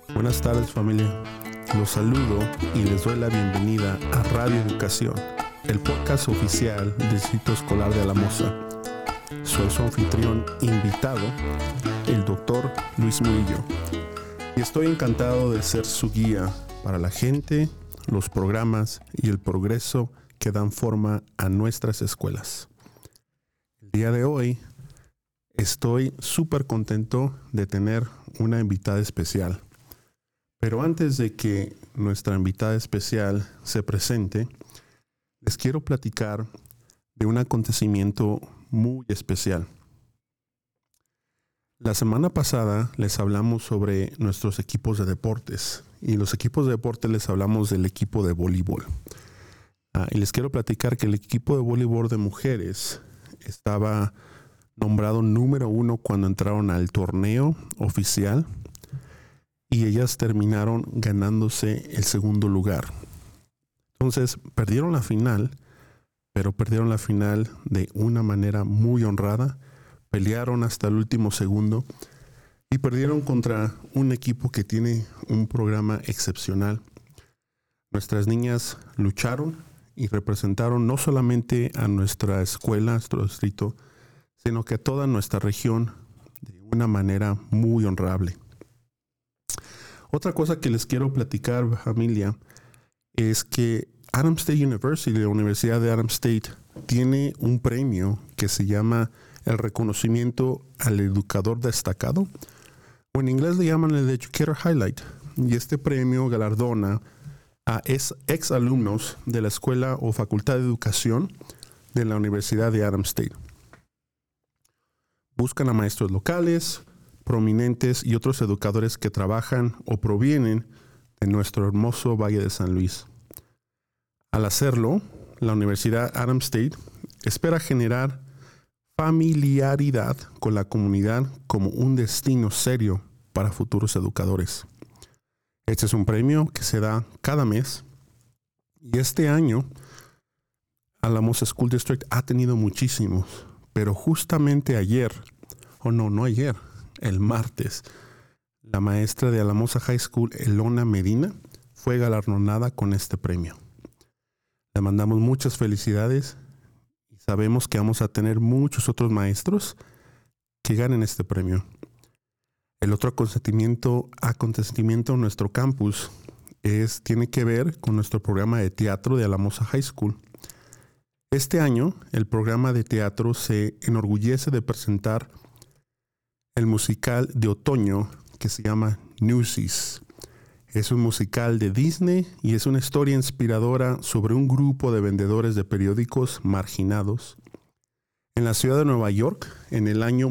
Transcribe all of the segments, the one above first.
Buenas tardes, familia. Los saludo y les doy la bienvenida a Radio Educación, el podcast oficial del Distrito Escolar de Alamosa. Soy su anfitrión invitado, el Dr. Luis Murillo, y estoy encantado de ser su guía para la gente, los programas y el progreso que dan forma a nuestras escuelas. El día de hoy estoy súper contento de tener una invitada especial. Pero antes de que nuestra invitada especial se presente, les quiero platicar de un acontecimiento muy especial. La semana pasada les hablamos sobre nuestros equipos de deportes, y los equipos de deportes les hablamos del equipo de voleibol. Y les quiero platicar que el equipo de voleibol de mujeres estaba nombrado número 1 cuando entraron al torneo oficial, y ellas terminaron ganándose el segundo lugar. Entonces, perdieron la final, pero perdieron la final de una manera muy honrada. Pelearon hasta el último segundo y perdieron contra un equipo que tiene un programa excepcional. Nuestras niñas lucharon y representaron no solamente a nuestra escuela, a nuestro distrito, sino que a toda nuestra región de una manera muy honorable. Otra cosa que les quiero platicar, familia, es que Adams State University, la Universidad de Adams State, tiene un premio que se llama el reconocimiento al educador destacado, o en inglés le llaman el Educator Highlight. Y este premio galardona a ex alumnos de la escuela o facultad de educación de la Universidad de Adams State. Buscan a maestros locales, prominentes y otros educadores que trabajan o provienen de nuestro hermoso Valle de San Luis. Al hacerlo, la Universidad Adams State espera generar familiaridad con la comunidad como un destino serio para futuros educadores. Este es un premio que se da cada mes, y este año Alamosa School District ha tenido muchísimos, pero justamente ayer, el martes, la maestra de Alamosa High School, Elona Medina, fue galardonada con este premio. Le mandamos muchas felicidades y sabemos que vamos a tener muchos otros maestros que ganen este premio. El otro acontecimiento en nuestro campus tiene que ver con nuestro programa de teatro de Alamosa High School. Este año, el programa de teatro se enorgullece de presentar el musical de otoño que se llama Newsies. Es un musical de Disney y es una historia inspiradora sobre un grupo de vendedores de periódicos marginados en la ciudad de Nueva York en el año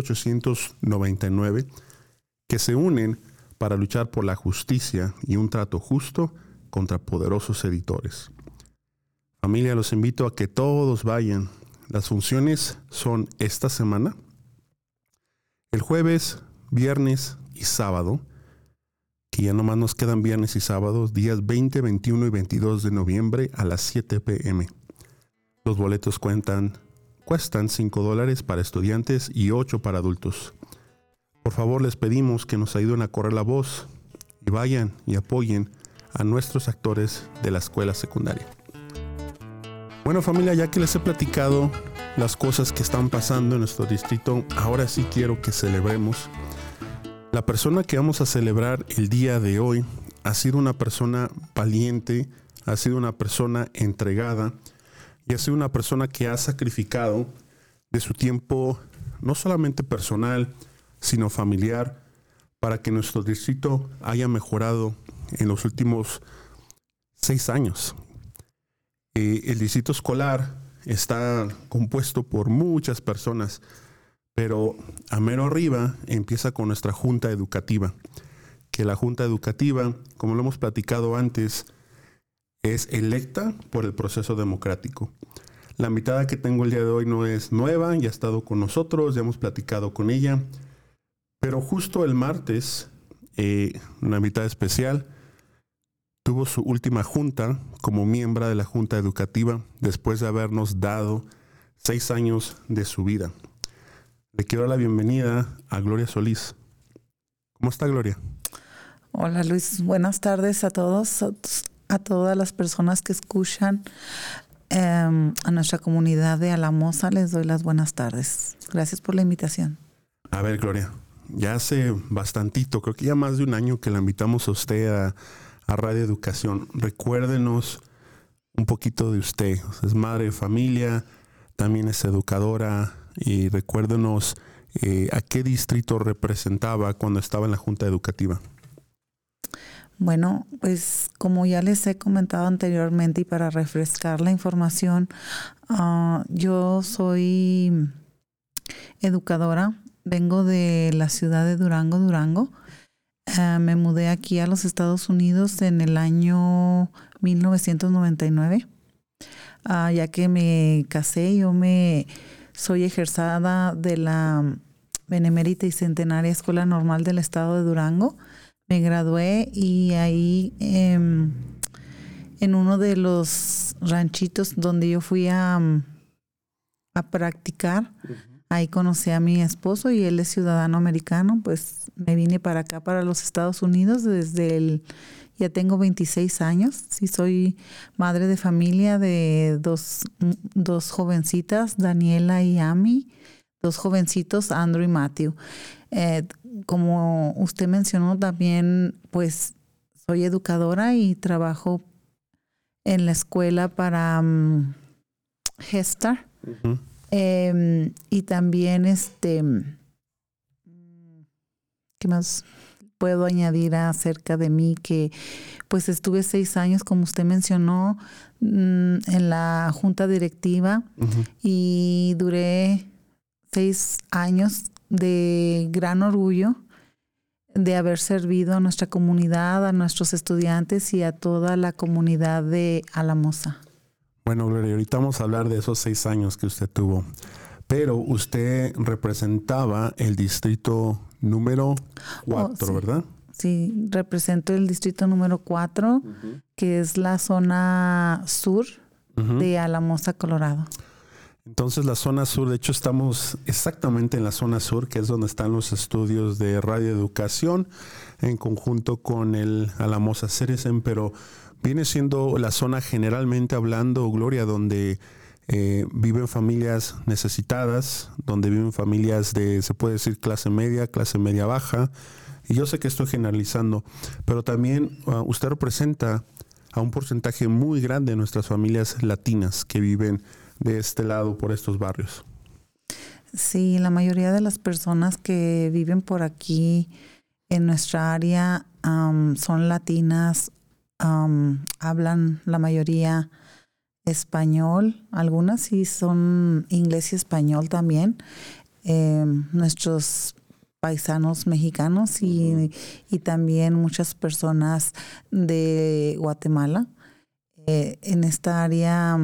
1899 que se unen para luchar por la justicia y un trato justo contra poderosos editores. Familia, los invito a que todos vayan. Las funciones son esta semana, el jueves, viernes y sábado, que ya nomás nos quedan viernes y sábados, días 20, 21 y 22 de noviembre a las 7 p.m. Los boletos cuestan $5 para estudiantes y $8 para adultos. Por favor, les pedimos que nos ayuden a correr la voz y vayan y apoyen a nuestros actores de la escuela secundaria. Bueno, familia, ya que les he platicado las cosas que están pasando en nuestro distrito, ahora sí quiero que celebremos. La persona que vamos a celebrar el día de hoy ha sido una persona valiente, ha sido una persona entregada y ha sido una persona que ha sacrificado de su tiempo, no solamente personal, sino familiar, para que nuestro distrito haya mejorado en los últimos 6 años. El distrito escolar está compuesto por muchas personas, pero a mero arriba empieza con nuestra junta educativa, que la junta educativa, como lo hemos platicado antes, es electa por el proceso democrático. La invitada que tengo el día de hoy no es nueva, ya ha estado con nosotros, ya hemos platicado con ella, pero justo el martes, una invitada especial, tuvo su última junta como miembro de la junta educativa después de habernos dado 6 años de su vida. Le quiero dar la bienvenida a Gloria Solís. ¿Cómo está, Gloria? Hola Luis, buenas tardes a todos, a todas las personas que escuchan a nuestra comunidad de Alamosa. Les doy las buenas tardes. Gracias por la invitación. A ver, Gloria, ya hace bastantito, creo que ya más de un año que la invitamos a usted a Radio Educación. Recuérdenos un poquito de usted. Es madre de familia, también es educadora, y recuérdenos a qué distrito representaba cuando estaba en la Junta Educativa. Bueno, pues como ya les he comentado anteriormente y para refrescar la información, yo soy educadora, vengo de la ciudad de Durango. Me mudé aquí a los Estados Unidos en el año 1999, ya que me casé. Soy egresada de la Benemérita y Centenaria Escuela Normal del Estado de Durango. Me gradué y ahí en uno de los ranchitos donde yo fui a practicar, ahí conocí a mi esposo y él es ciudadano americano. Pues me vine para acá, para los Estados Unidos, ya tengo 26 años. Sí, soy madre de familia de dos jovencitas, Daniela y Amy, dos jovencitos, Andrew y Matthew. Como usted mencionó también, pues soy educadora y trabajo en la escuela para Gestar. Uh-huh. Y también ¿qué más puedo añadir acerca de mí? Que pues estuve 6 años, como usted mencionó, en la junta directiva. Uh-huh. Y duré 6 años de gran orgullo de haber servido a nuestra comunidad, a nuestros estudiantes y a toda la comunidad de Alamosa. Bueno, Gloria, ahorita vamos a hablar de esos 6 años que usted tuvo, pero usted representaba el distrito número 4, sí. ¿verdad? Sí, represento el distrito número 4, uh-huh, que es la zona sur, uh-huh, de Alamosa, Colorado. Entonces la zona sur, de hecho estamos exactamente en la zona sur, que es donde están los estudios de Radio Educación en conjunto con el Alamosa CERECEN, pero viene siendo la zona, generalmente hablando, Gloria, donde viven familias necesitadas, donde viven familias de, se puede decir, clase media baja. Y yo sé que estoy generalizando, pero también usted representa a un porcentaje muy grande de nuestras familias latinas que viven de este lado, por estos barrios. Sí, la mayoría de las personas que viven por aquí en nuestra área son latinas, hablan la mayoría español, algunas sí son inglés y español también, nuestros paisanos mexicanos y también muchas personas de Guatemala. En esta área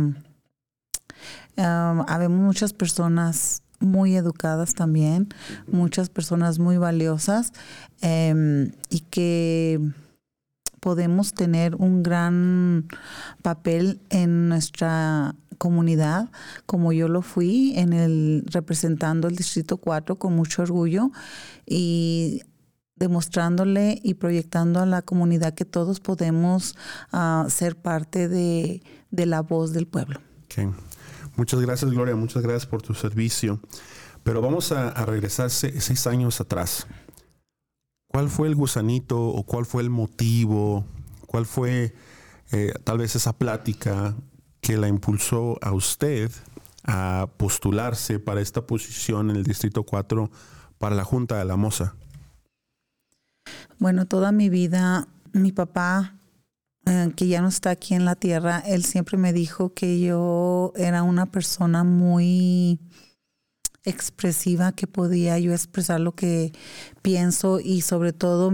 habemos muchas personas muy educadas también, muchas personas muy valiosas, y que podemos tener un gran papel en nuestra comunidad, como yo lo fui representando el Distrito 4 con mucho orgullo y demostrándole y proyectando a la comunidad que todos podemos ser parte de la voz del pueblo. Okay. Muchas gracias, Gloria, muchas gracias por tu servicio. Pero vamos a regresar 6 años atrás. ¿Cuál fue el gusanito o cuál fue el motivo? ¿Cuál fue tal vez esa plática que la impulsó a usted a postularse para esta posición en el Distrito 4 para la Junta de Alamosa? Bueno, toda mi vida, mi papá, que ya no está aquí en la tierra, él siempre me dijo que yo era una persona muy expresiva, que podía yo expresar lo que pienso y sobre todo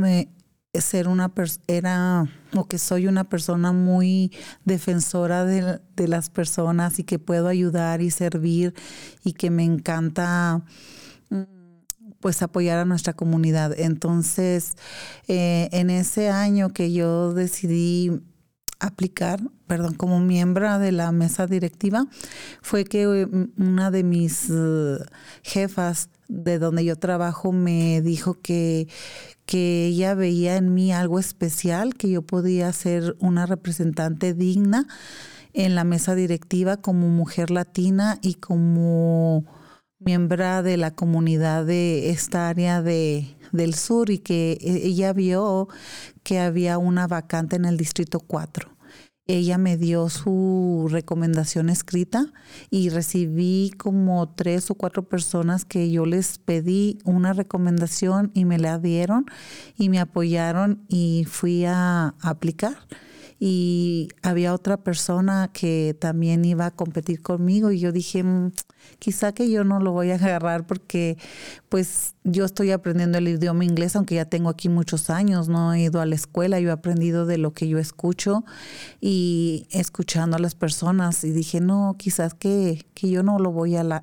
soy una persona muy defensora de las personas y que puedo ayudar y servir y que me encanta pues apoyar a nuestra comunidad. Entonces, en ese año que yo decidí como miembro de la mesa directiva, fue que una de mis jefas de donde yo trabajo me dijo que ella veía en mí algo especial, que yo podía ser una representante digna en la mesa directiva como mujer latina y como miembro de la comunidad de esta área del sur, y que ella vio que había una vacante en el Distrito 4. Ella me dio su recomendación escrita y recibí como 3 o 4 personas que yo les pedí una recomendación y me la dieron y me apoyaron y fui a aplicar. Y había otra persona que también iba a competir conmigo y yo dije, quizá que yo no lo voy a agarrar porque pues yo estoy aprendiendo el idioma inglés, aunque ya tengo aquí muchos años, no he ido a la escuela, yo he aprendido de lo que yo escucho y escuchando a las personas, y dije, no, quizás que yo no lo voy a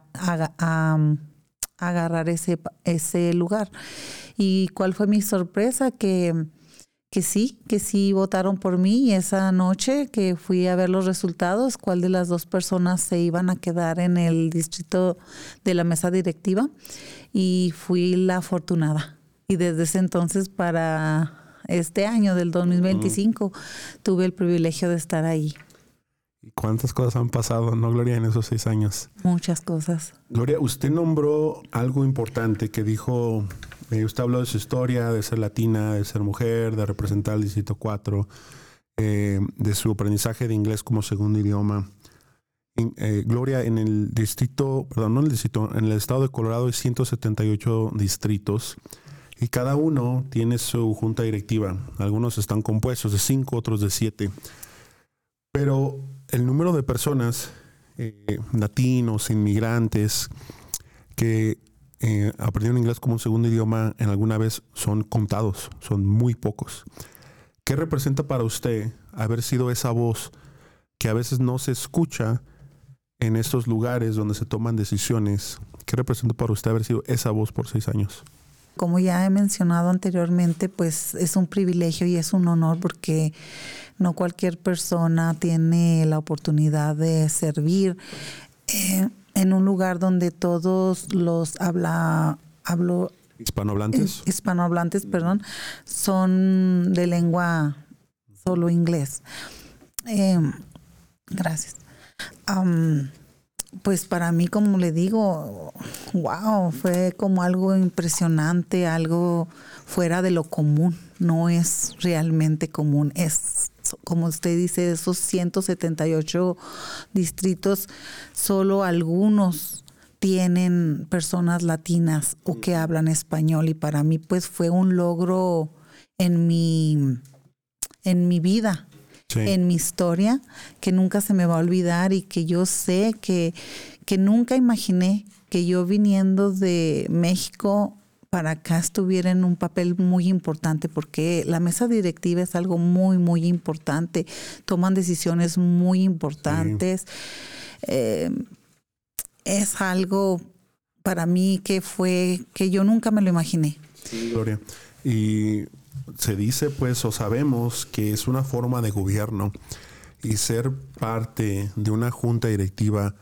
agarrar ese lugar. ¿Y cuál fue mi sorpresa? Que sí votaron por mí, y esa noche que fui a ver los resultados, cuál de las 2 personas se iban a quedar en el distrito de la mesa directiva, y fui la afortunada. Y desde ese entonces para este año del 2025 tuve el privilegio de estar ahí. ¿Y cuántas cosas han pasado, no, Gloria, en esos 6 años? Muchas cosas. Gloria, usted nombró algo importante que dijo. Usted habló de su historia, de ser latina, de ser mujer, de representar el Distrito 4, de su aprendizaje de inglés como segundo idioma. Gloria, en el en el estado de Colorado hay 178 distritos y cada uno tiene su junta directiva. Algunos están compuestos de 5, otros de 7. Pero el número de personas, latinos, inmigrantes, que aprendieron inglés como un segundo idioma en alguna vez son contados, son muy pocos. ¿Qué representa para usted haber sido esa voz que a veces no se escucha en estos lugares donde se toman decisiones? ¿Qué representa para usted haber sido esa voz por 6 años? Como ya he mencionado anteriormente, pues es un privilegio y es un honor, porque no cualquier persona tiene la oportunidad de servir en un lugar donde todos los hispanohablantes, son de lengua solo inglés. Gracias. Pues para mí, como le digo, wow, fue como algo impresionante, algo fuera de lo común. No es realmente común. Es, como usted dice, esos 178 distritos, solo algunos tienen personas latinas o que hablan español. Y para mí, pues, fue un logro en mi vida. Sí. En mi historia, que nunca se me va a olvidar, y que yo sé que nunca imaginé que yo, viniendo de México para acá, estuviera en un papel muy importante, porque la mesa directiva es algo muy, muy importante. Toman decisiones muy importantes. Sí. Es algo para mí que yo nunca me lo imaginé. Sí, Gloria. Y se dice, pues, o sabemos que es una forma de gobierno, y ser parte de una junta directiva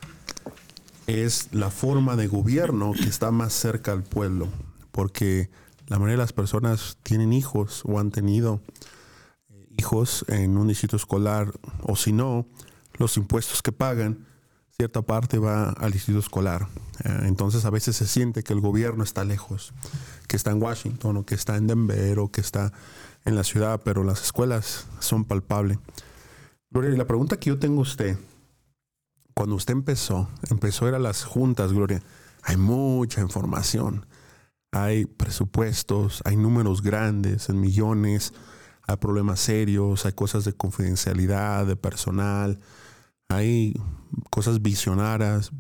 es la forma de gobierno que está más cerca al pueblo, porque la mayoría de las personas tienen hijos o han tenido hijos en un distrito escolar, o si no, los impuestos que pagan, cierta parte va al distrito escolar. Entonces a veces se siente que el gobierno está lejos, que está en Washington, o que está en Denver, o que está en la ciudad, pero las escuelas son palpables. Gloria, la pregunta que yo tengo a usted, cuando usted empezó a ir a las juntas, Gloria, hay mucha información, hay presupuestos, hay números grandes, en millones, hay problemas serios, hay cosas de confidencialidad, de personal, hay cosas visionarias,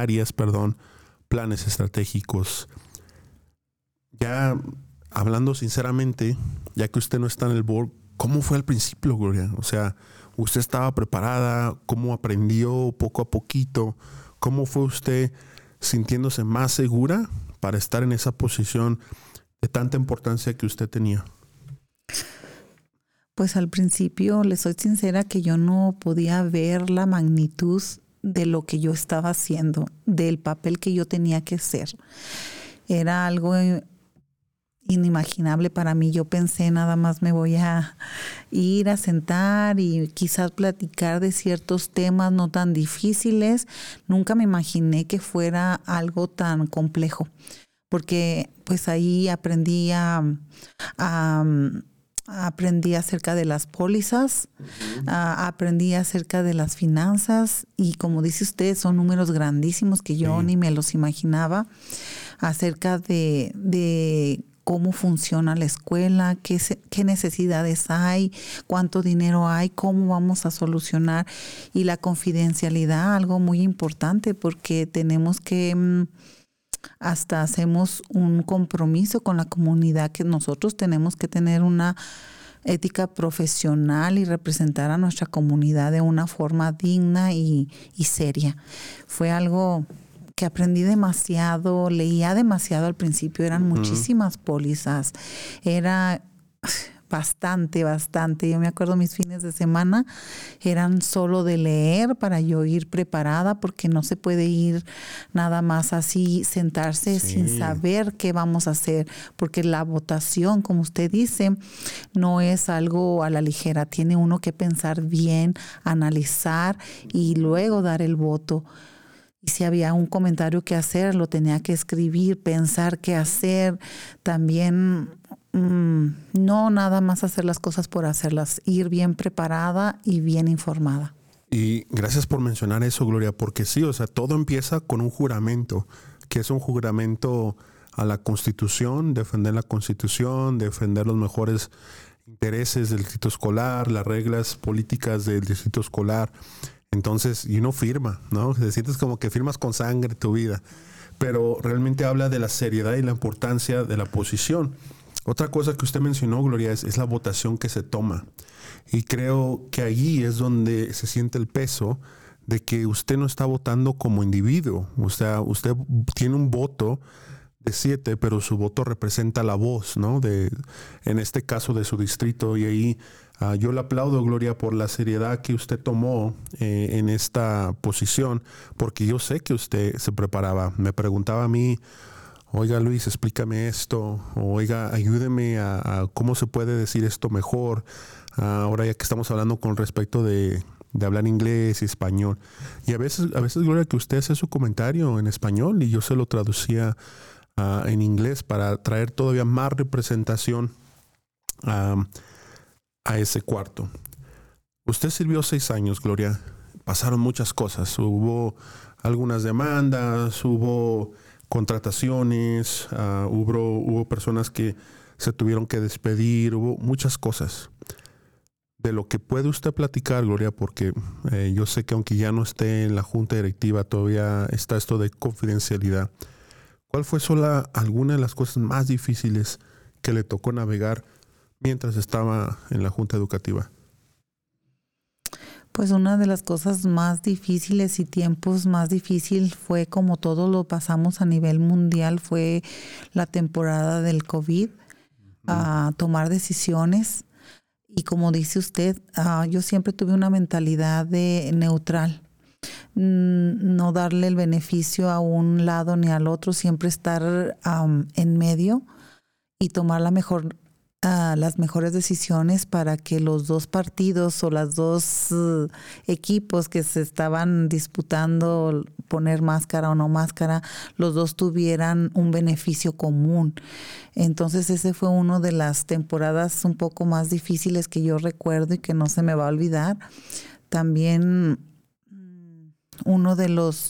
planes estratégicos. Ya hablando sinceramente, ya que usted no está en el board, ¿cómo fue al principio, Gloria? O sea, ¿usted estaba preparada? ¿Cómo aprendió poco a poquito? ¿Cómo fue usted sintiéndose más segura para estar en esa posición de tanta importancia que usted tenía? Pues al principio, les soy sincera, que yo no podía ver la magnitud de lo que yo estaba haciendo, del papel que yo tenía que hacer. Era algo inimaginable para mí. Yo pensé, nada más me voy a ir a sentar y quizás platicar de ciertos temas no tan difíciles. Nunca me imaginé que fuera algo tan complejo, porque pues ahí aprendí acerca de las pólizas, aprendí acerca de las finanzas y, como dice usted, son números grandísimos que yo ni me los imaginaba, acerca de cómo funciona la escuela, qué necesidades hay, cuánto dinero hay, cómo vamos a solucionar, y la confidencialidad, algo muy importante, porque tenemos que hasta hacemos un compromiso con la comunidad, que nosotros tenemos que tener una ética profesional y representar a nuestra comunidad de una forma digna y seria. Fue algo que aprendí demasiado, leía demasiado al principio, eran muchísimas pólizas, era bastante. Yo me acuerdo, mis fines de semana eran solo de leer para yo ir preparada, porque no se puede ir nada más así, sentarse sin saber qué vamos a hacer, porque la votación, como usted dice, no es algo a la ligera. Tiene uno que pensar bien, analizar y luego dar el voto. Y si había un comentario que hacer, lo tenía que escribir, pensar qué hacer. También no nada más hacer las cosas por hacerlas, ir bien preparada y bien informada. Y gracias por mencionar eso, Gloria, porque sí, o sea, todo empieza con un juramento, que es un juramento a la Constitución, defender la Constitución, defender los mejores intereses del distrito escolar, las reglas políticas del distrito escolar. Entonces, y uno firma, ¿no? Te sientes como que firmas con sangre tu vida, pero realmente habla de la seriedad y la importancia de la posición. Otra cosa que usted mencionó, Gloria, es la votación que se toma. Y creo que allí es donde se siente el peso de que usted no está votando como individuo. O sea, usted tiene un voto de 7, pero su voto representa la voz, ¿no? En este caso de su distrito. Y ahí yo le aplaudo, Gloria, por la seriedad que usted tomó en esta posición, porque yo sé que usted se preparaba. Me preguntaba a mí, oiga, Luis, explícame esto, o oiga, ayúdeme a cómo se puede decir esto mejor. Ahora ya que estamos hablando con respecto de hablar inglés y español. Y a veces, Gloria, que usted hace su comentario en español y yo se lo traducía en inglés para traer todavía más representación a ese cuarto. Usted sirvió 6 años, Gloria. Pasaron muchas cosas. Hubo algunas demandas, hubo contrataciones, hubo personas que se tuvieron que despedir, hubo muchas cosas. De lo que puede usted platicar, Gloria, porque yo sé que aunque ya no esté en la junta directiva, todavía está esto de confidencialidad. ¿Cuál fue alguna de las cosas más difíciles que le tocó navegar mientras estaba en la junta educativa? Pues una de las cosas más difíciles y tiempos más difíciles fue, como todos lo pasamos a nivel mundial, fue la temporada del COVID, tomar decisiones. Y como dice usted, yo siempre tuve una mentalidad de neutral. No darle el beneficio a un lado ni al otro, siempre estar en medio y tomar las mejores decisiones para que los dos partidos o los dos equipos que se estaban disputando poner máscara o no máscara, los dos tuvieran un beneficio común. Entonces ese fue una de las temporadas un poco más difíciles que yo recuerdo y que no se me va a olvidar. También uno de los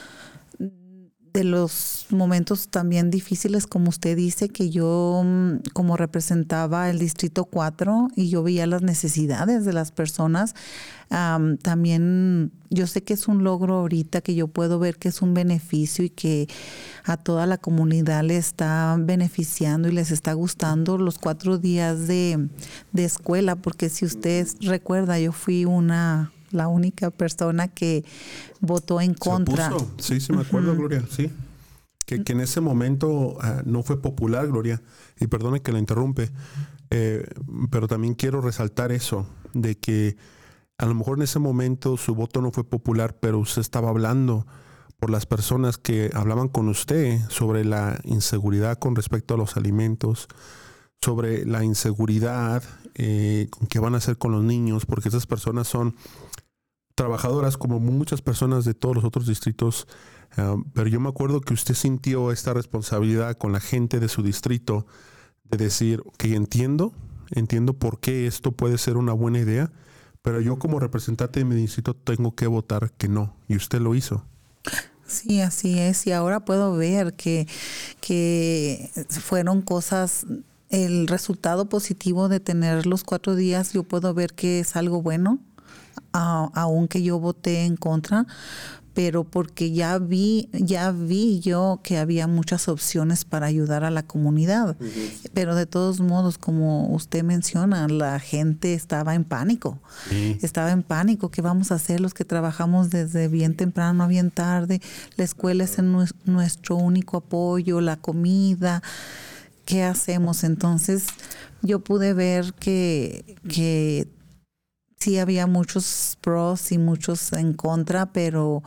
momentos también difíciles, como usted dice, que yo como representaba el Distrito 4 y yo veía las necesidades de las personas, también yo sé que es un logro ahorita, que yo puedo ver que es un beneficio y que a toda la comunidad le está beneficiando y les está gustando los 4 días de escuela, porque si usted recuerda, yo fui la única persona que votó en contra. Se opuso. Sí, me acuerdo, Gloria, sí. Que en ese momento no fue popular, Gloria, y perdone que la interrumpe, Pero también quiero resaltar eso, de que a lo mejor en ese momento su voto no fue popular, pero usted estaba hablando por las personas que hablaban con usted sobre la inseguridad con respecto a los alimentos, sobre la inseguridad con qué van a hacer con los niños, porque esas personas son trabajadoras como muchas personas de todos los otros distritos, pero yo me acuerdo que usted sintió esta responsabilidad con la gente de su distrito de decir, ok, entiendo por qué esto puede ser una buena idea, pero yo como representante de mi distrito tengo que votar que no, y usted lo hizo. Sí, así es, y ahora puedo ver que fueron cosas, el resultado positivo de tener los 4 días, yo puedo ver que es algo bueno, aunque yo voté en contra, pero porque ya vi yo que había muchas opciones para ayudar a la comunidad. Uh-huh. Pero de todos modos, como usted menciona, la gente estaba en pánico. Sí. Estaba en pánico. ¿Qué vamos a hacer los que trabajamos desde bien temprano a bien tarde? La escuela es nuestro único apoyo, la comida. ¿Qué hacemos? Entonces, yo pude ver que sí había muchos pros y muchos en contra, pero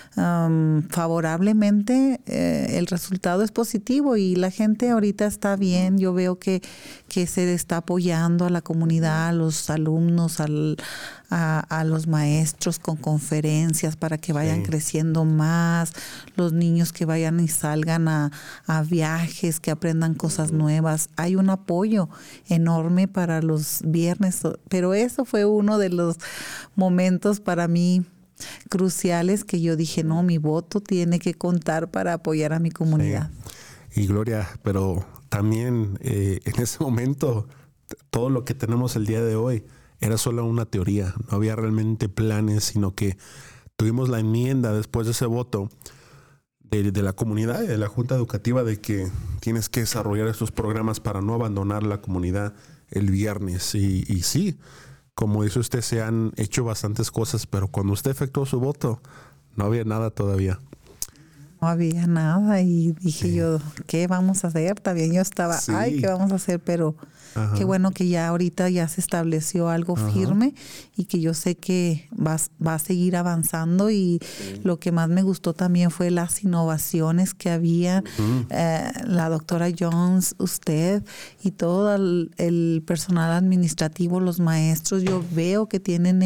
favorablemente el resultado es positivo y la gente ahorita está bien. Yo veo que se está apoyando a la comunidad, a los alumnos, a los maestros con conferencias para que vayan creciendo más, los niños que vayan y salgan a viajes, que aprendan cosas nuevas. Hay un apoyo enorme para los viernes, pero eso fue uno de los momentos para mí cruciales que yo dije, no, mi voto tiene que contar para apoyar a mi comunidad. Sí. Y Gloria, pero también en ese momento todo lo que tenemos el día de hoy era solo una teoría, no había realmente planes, sino que tuvimos la enmienda después de ese voto de la comunidad y de la Junta Educativa de que tienes que desarrollar estos programas para no abandonar la comunidad el viernes. Y sí, como dice usted, se han hecho bastantes cosas, pero cuando usted efectuó su voto, no había nada todavía. No había nada y dije yo, ¿qué vamos a hacer? También yo estaba, ¿qué vamos a hacer? Pero qué bueno que ya ahorita ya se estableció algo firme y que yo sé que va a seguir avanzando y lo que más me gustó también fue las innovaciones que había, la doctora Jones, usted y todo el personal administrativo, los maestros, yo veo que tienen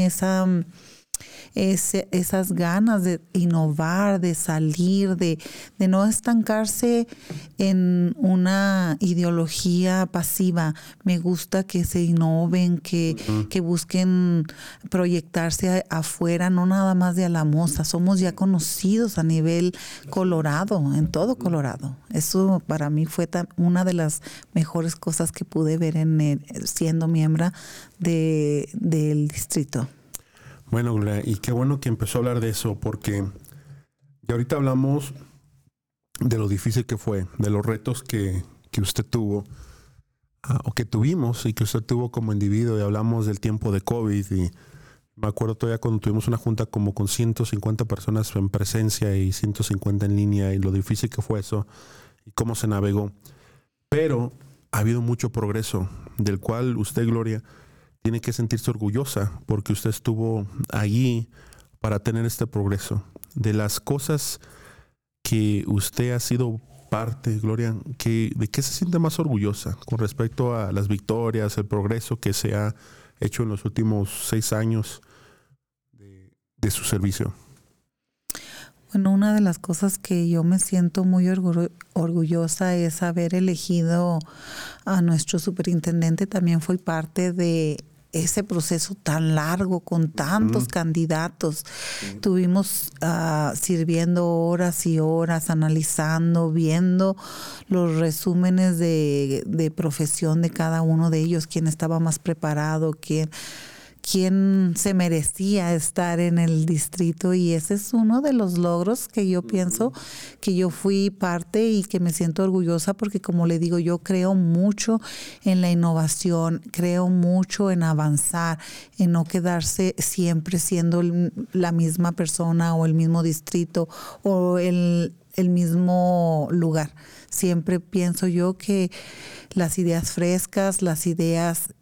esas ganas de innovar, de salir, de no estancarse en una ideología pasiva. Me gusta que se innoven, que busquen proyectarse afuera, no nada más de Alamosa. Somos ya conocidos a nivel Colorado, en todo Colorado. Eso para mí fue una de las mejores cosas que pude ver siendo miembro del distrito. Bueno, Gloria, y qué bueno que empezó a hablar de eso, porque ya ahorita hablamos de lo difícil que fue, de los retos que usted tuvo, o que tuvimos y que usted tuvo como individuo, y hablamos del tiempo de COVID, y me acuerdo todavía cuando tuvimos una junta como con 150 personas en presencia y 150 en línea, y lo difícil que fue eso, y cómo se navegó. Pero ha habido mucho progreso, del cual usted, Gloria, tiene que sentirse orgullosa porque usted estuvo allí para tener este progreso. De las cosas que usted ha sido parte, Gloria, ¿de qué se siente más orgullosa con respecto a las victorias, el progreso que se ha hecho en los últimos 6 años de su servicio? Bueno, una de las cosas que yo me siento muy orgullosa es haber elegido a nuestro superintendente. También fui parte de ese proceso tan largo con tantos candidatos. Tuvimos sirviendo horas y horas, analizando, viendo los resúmenes de profesión de cada uno de ellos, quién estaba más preparado, quién quién se merecía estar en el distrito, y ese es uno de los logros que yo pienso que yo fui parte y que me siento orgullosa, porque como le digo, yo creo mucho en la innovación, creo mucho en avanzar, en no quedarse siempre siendo la misma persona o el mismo distrito o el mismo lugar. Siempre pienso yo que las ideas frescas, las ideas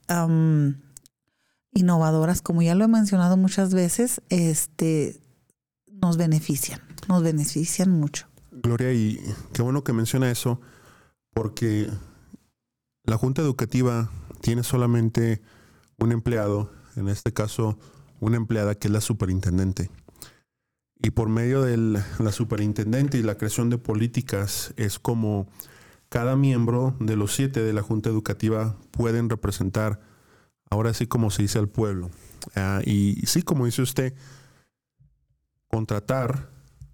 innovadoras, como ya lo he mencionado muchas veces, nos benefician mucho. Gloria, y qué bueno que menciona eso, porque la Junta Educativa tiene solamente un empleado, en este caso una empleada que es la superintendente. Y por medio de la superintendente y la creación de políticas es como cada miembro de los 7 de la Junta Educativa pueden representar, ahora sí como se dice, al pueblo. Y sí, como dice usted, contratar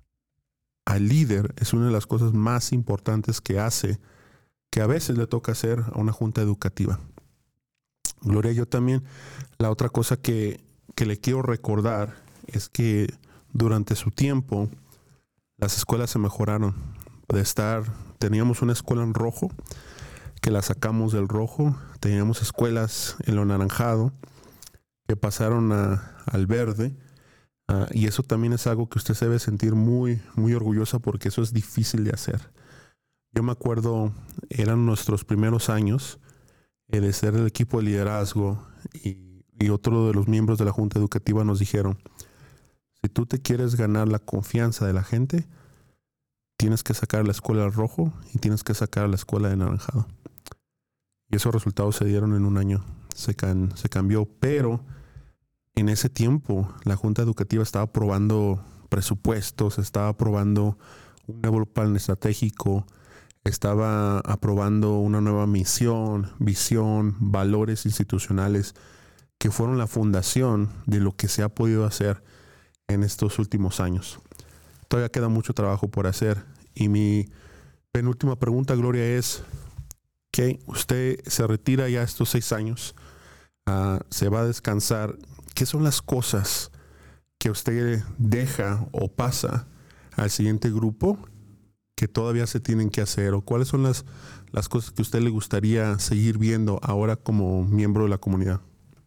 al líder es una de las cosas más importantes que hace, que a veces le toca hacer a una Junta Educativa. Gloria, yo también, la otra cosa que le quiero recordar es que durante su tiempo, las escuelas se mejoraron. Teníamos una escuela en rojo, que la sacamos del rojo. Teníamos escuelas en lo anaranjado, que pasaron al verde. Y eso también es algo que usted se debe sentir muy, muy orgullosa, porque eso es difícil de hacer. Yo me acuerdo, eran nuestros primeros años de ser el equipo de liderazgo, y otro de los miembros de la Junta Educativa nos dijeron: si tú te quieres ganar la confianza de la gente, tienes que sacar la escuela al rojo y tienes que sacar la escuela de naranjado. Y esos resultados se dieron en un año. Se cambió, pero en ese tiempo la Junta Educativa estaba aprobando presupuestos, estaba aprobando un nuevo plan estratégico, estaba aprobando una nueva misión, visión, valores institucionales que fueron la fundación de lo que se ha podido hacer en estos últimos años. Todavía queda mucho trabajo por hacer. Y mi penúltima pregunta, Gloria, es que usted se retira ya estos 6 años, se va a descansar. ¿Qué son las cosas que usted deja o pasa al siguiente grupo que todavía se tienen que hacer? ¿O cuáles son las cosas que a usted le gustaría seguir viendo ahora como miembro de la comunidad?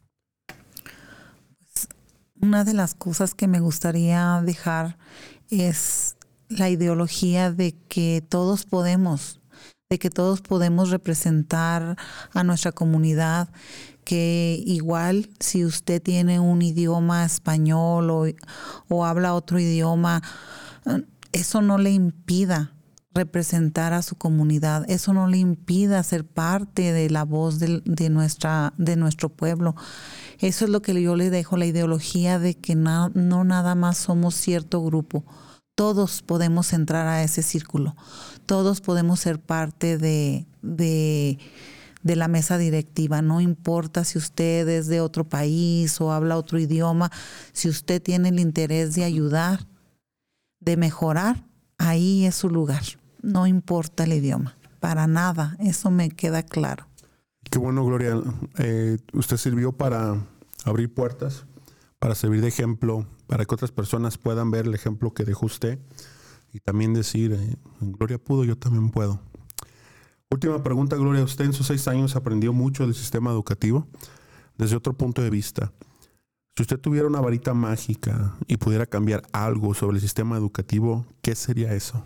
Una de las cosas que me gustaría dejar es la ideología de que todos podemos representar a nuestra comunidad, que igual si usted tiene un idioma español o habla otro idioma, eso no le impida representar a su comunidad, eso no le impida ser parte de la voz de nuestro pueblo. Eso es lo que yo le dejo, la ideología de que no nada más somos cierto grupo. Todos podemos entrar a ese círculo. Todos podemos ser parte de la mesa directiva. No importa si usted es de otro país o habla otro idioma. Si usted tiene el interés de ayudar, de mejorar, ahí es su lugar. No importa el idioma. Para nada. Eso me queda claro. Qué bueno, Gloria. Usted sirvió para abrir puertas, para servir de ejemplo, para que otras personas puedan ver el ejemplo que dejó usted y también decir, Gloria pudo, yo también puedo. Última pregunta, Gloria. Usted en sus 6 años aprendió mucho del sistema educativo desde otro punto de vista. Si usted tuviera una varita mágica y pudiera cambiar algo sobre el sistema educativo, ¿qué sería eso?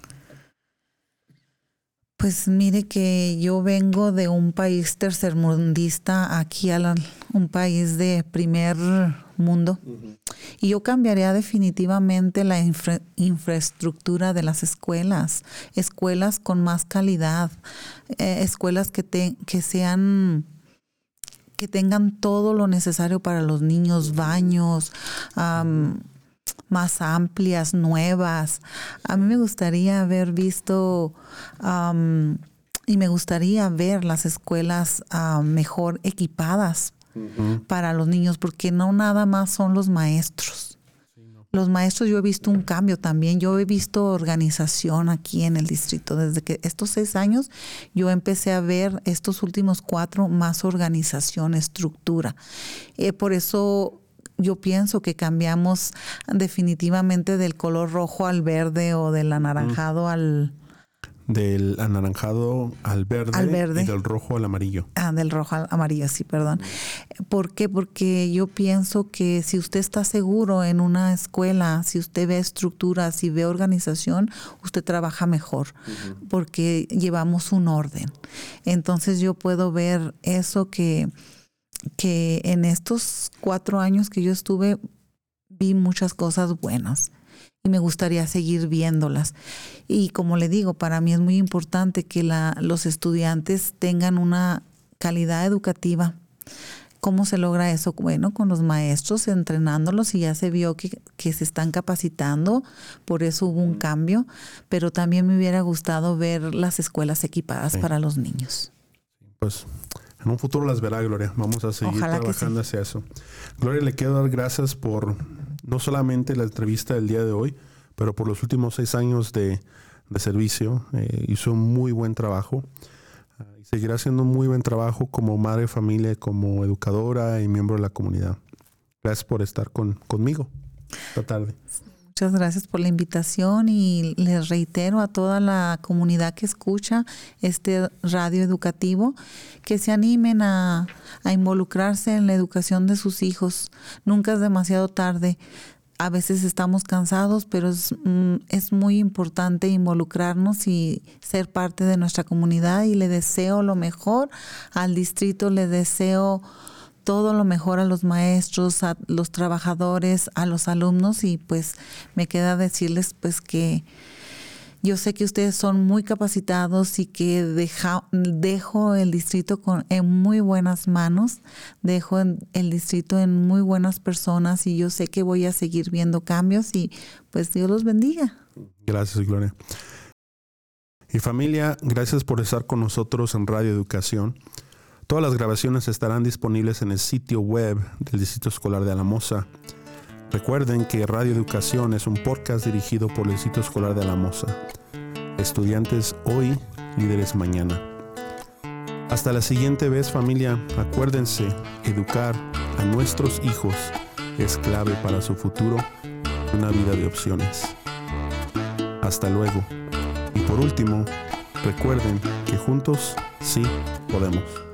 Pues mire que yo vengo de un país tercermundista aquí a un país de primer mundo. Uh-huh. Y yo cambiaría definitivamente la infraestructura de las escuelas con más calidad, escuelas que tengan todo lo necesario para los niños, baños, más amplias, nuevas. A mí me gustaría haber visto y me gustaría ver las escuelas mejor equipadas para los niños, porque no nada más son los maestros. Los maestros, yo he visto un cambio también. Yo he visto organización aquí en el distrito. Desde que estos 6 años, yo empecé a ver estos últimos 4 más organización, estructura. Por eso yo pienso que cambiamos definitivamente del color rojo al verde o del anaranjado al... Del anaranjado al verde y del rojo al amarillo. Del rojo al amarillo, sí, perdón. ¿Por qué? Porque yo pienso que si usted está seguro en una escuela, si usted ve estructura, si ve organización, usted trabaja mejor, porque llevamos un orden. Entonces yo puedo ver eso que en estos 4 años que yo estuve, vi muchas cosas buenas. Y me gustaría seguir viéndolas. Y como le digo, para mí es muy importante que los estudiantes tengan una calidad educativa. ¿Cómo se logra eso? Bueno, con los maestros, entrenándolos, y ya se vio que se están capacitando, por eso hubo un cambio, pero también me hubiera gustado ver las escuelas equipadas para los niños. Pues en un futuro las verá, Gloria. Vamos a seguir trabajando hacia eso. Gloria, le quiero dar gracias por no solamente la entrevista del día de hoy, pero por los últimos 6 años de servicio. Hizo un muy buen trabajo y seguirá haciendo un muy buen trabajo como madre de familia, como educadora y miembro de la comunidad. Gracias por estar conmigo esta tarde. Muchas gracias por la invitación, y les reitero a toda la comunidad que escucha este radio educativo que se animen a involucrarse en la educación de sus hijos. Nunca es demasiado tarde. A veces estamos cansados, pero es muy importante involucrarnos y ser parte de nuestra comunidad, y le deseo lo mejor al distrito, le deseo todo lo mejor a los maestros, a los trabajadores, a los alumnos, y pues me queda decirles pues que yo sé que ustedes son muy capacitados y que dejo el distrito en muy buenas manos, dejo el distrito en muy buenas personas, y yo sé que voy a seguir viendo cambios, y pues Dios los bendiga. Gracias, Gloria. Y familia, gracias por estar con nosotros en Radio Educación. Todas las grabaciones estarán disponibles en el sitio web del Distrito Escolar de Alamosa. Recuerden que Radio Educación es un podcast dirigido por el Distrito Escolar de Alamosa. Estudiantes hoy, líderes mañana. Hasta la siguiente vez, familia. Acuérdense, educar a nuestros hijos es clave para su futuro y una vida de opciones. Hasta luego. Y por último, recuerden que juntos sí podemos.